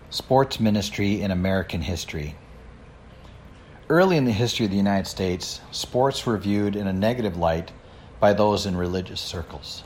Sports ministry in American history. Early in the history of the United States, sports were viewed in a negative light by those in religious circles.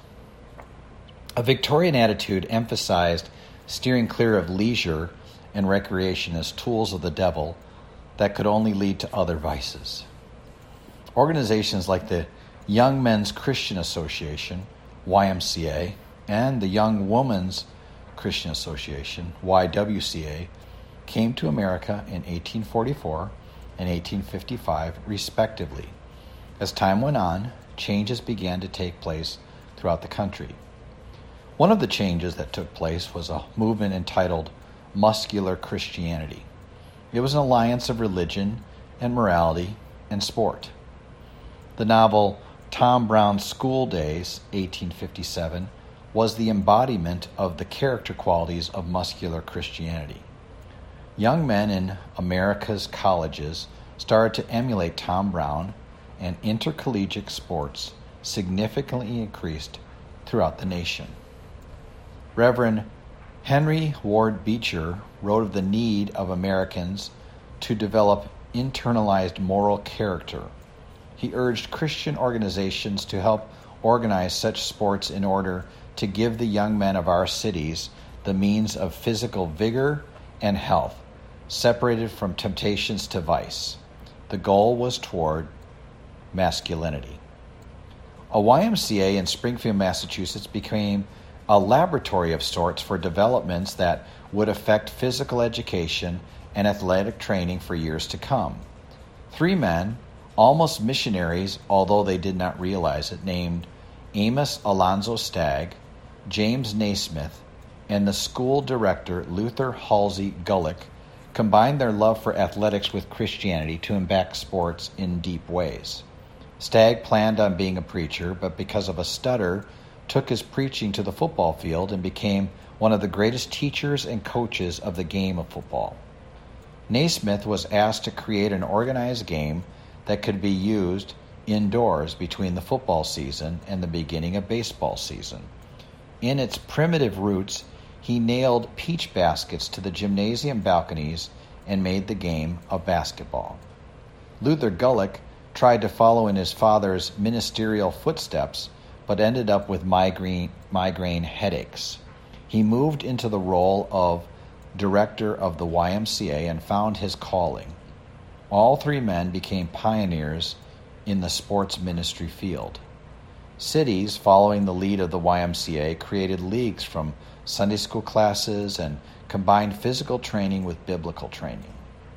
A Victorian attitude emphasized steering clear of leisure and recreation as tools of the devil that could only lead to other vices. Organizations like the Young Men's Christian Association, YMCA, and the Young Women's Christian Association, YWCA, came to America in 1844 and 1855, respectively. As time went on, changes began to take place throughout the country. One of the changes that took place was a movement entitled Muscular Christianity. It was an alliance of religion and morality and sport. The novel Tom Brown's School Days, 1857, was the embodiment of the character qualities of muscular Christianity. Young men in America's colleges started to emulate Tom Brown, and intercollegiate sports significantly increased throughout the nation. Reverend Henry Ward Beecher wrote of the need of Americans to develop internalized moral character. He urged Christian organizations to help organize such sports in order to give the young men of our cities the means of physical vigor and health, separated from temptations to vice. The goal was toward masculinity. A YMCA in Springfield, Massachusetts became a laboratory of sorts for developments that would affect physical education and athletic training for years to come. 3 men, almost missionaries, although they did not realize it, named Amos Alonzo Stagg, James Naismith, and the school director Luther Halsey Gulick, combined their love for athletics with Christianity to impact sports in deep ways. Stagg planned on being a preacher, but because of a stutter, took his preaching to the football field and became one of the greatest teachers and coaches of the game of football. Naismith was asked to create an organized game that could be used indoors between the football season and the beginning of baseball season. In its primitive roots, he nailed peach baskets to the gymnasium balconies and made the game of basketball. Luther Gulick tried to follow in his father's ministerial footsteps, but ended up with migraine headaches. He moved into the role of director of the YMCA and found his calling. All 3 men became pioneers in the sports ministry field. Cities, following the lead of the YMCA, created leagues from Sunday school classes and combined physical training with biblical training.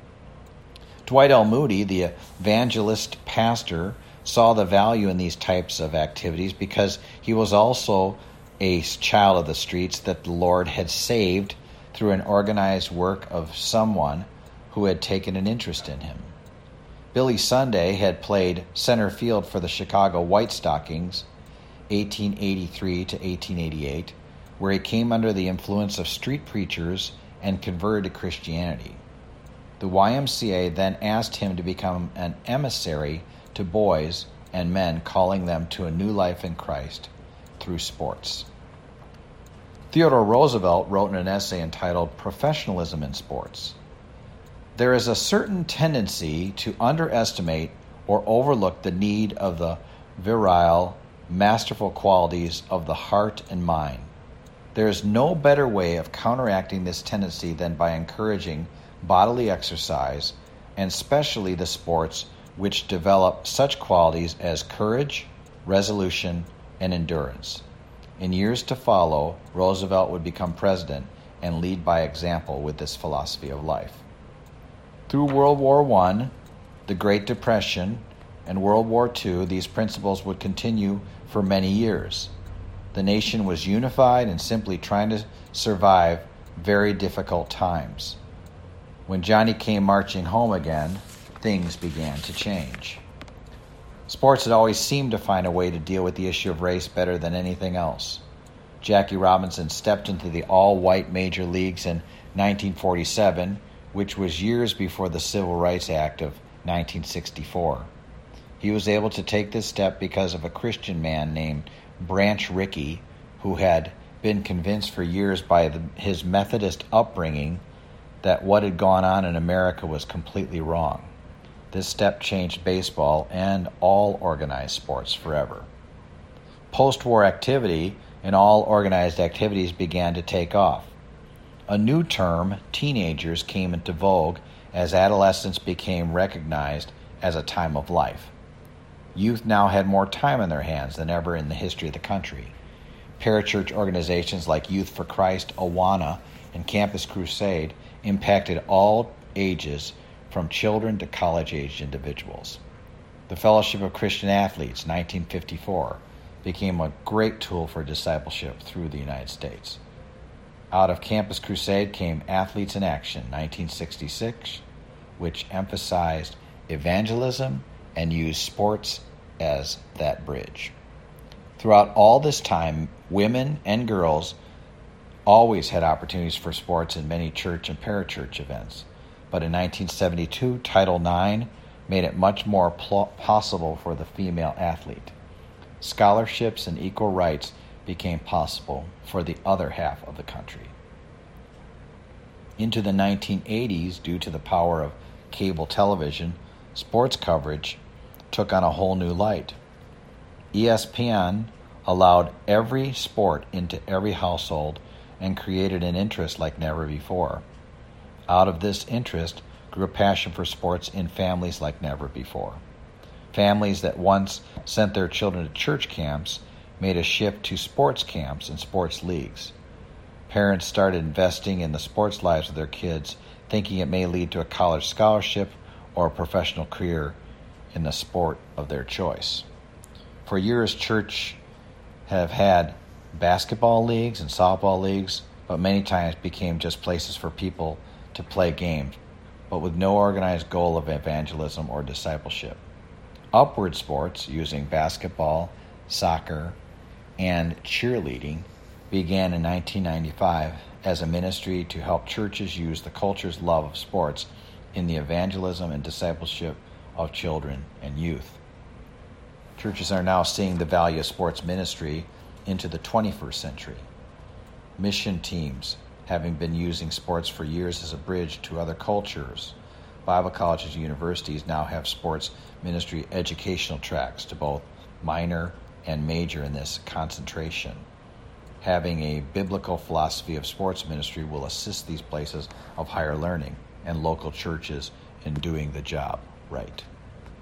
Dwight L. Moody, the evangelist pastor, saw the value in these types of activities because he was also a child of the streets that the Lord had saved through an organized work of someone who had taken an interest in him. Billy Sunday had played center field for the Chicago White Stockings, 1883 to 1888, where he came under the influence of street preachers and converted to Christianity. The YMCA then asked him to become an emissary to boys and men, calling them to a new life in Christ through sports. Theodore Roosevelt wrote in an essay entitled Professionalism in Sports, "There is a certain tendency to underestimate or overlook the need of the virile, masterful qualities of the heart and mind. There is no better way of counteracting this tendency than by encouraging bodily exercise, and especially the sports which develop such qualities as courage, resolution, and endurance." In years to follow, Roosevelt would become president and lead by example with this philosophy of life. Through World War I, the Great Depression, and World War II, these principles would continue for many years. The nation was unified and simply trying to survive very difficult times. When Johnny came marching home again, things began to change. Sports had always seemed to find a way to deal with the issue of race better than anything else. Jackie Robinson stepped into the all-white major leagues in 1947, which was years before the Civil Rights Act of 1964. He was able to take this step because of a Christian man named Branch Rickey, who had been convinced for years by his Methodist upbringing that what had gone on in America was completely wrong. This step changed baseball and all organized sports forever. Post-war activity and all organized activities began to take off. A new term, teenagers, came into vogue as adolescence became recognized as a time of life. Youth now had more time on their hands than ever in the history of the country. Parachurch organizations like Youth for Christ, Awana, and Campus Crusade impacted all ages, from children to college-aged individuals. The Fellowship of Christian Athletes, 1954, became a great tool for discipleship through the United States. Out of Campus Crusade came Athletes in Action, 1966, which emphasized evangelism and used sports as that bridge. Throughout all this time, women and girls always had opportunities for sports in many church and parachurch events. But in 1972, Title IX made it much more possible for the female athlete. Scholarships and equal rights became possible for the other half of the country. Into the 1980s, due to the power of cable television, sports coverage took on a whole new light. ESPN allowed every sport into every household and created an interest like never before. Out of this interest grew a passion for sports in families like never before. Families that once sent their children to church camps made a shift to sports camps and sports leagues. Parents started investing in the sports lives of their kids, thinking it may lead to a college scholarship or a professional career in the sport of their choice. For years, church have had basketball leagues and softball leagues, but many times became just places for people to play games, but with no organized goal of evangelism or discipleship. Upward sports, using basketball, soccer, and cheerleading, began in 1995 as a ministry to help churches use the culture's love of sports in the evangelism and discipleship of children and youth. Churches are now seeing the value of sports ministry into the 21st century. Mission teams, having been using sports for years as a bridge to other cultures, Bible colleges and universities now have sports ministry educational tracks to both minor and major in this concentration. Having a biblical philosophy of sports ministry will assist these places of higher learning and local churches in doing the job right.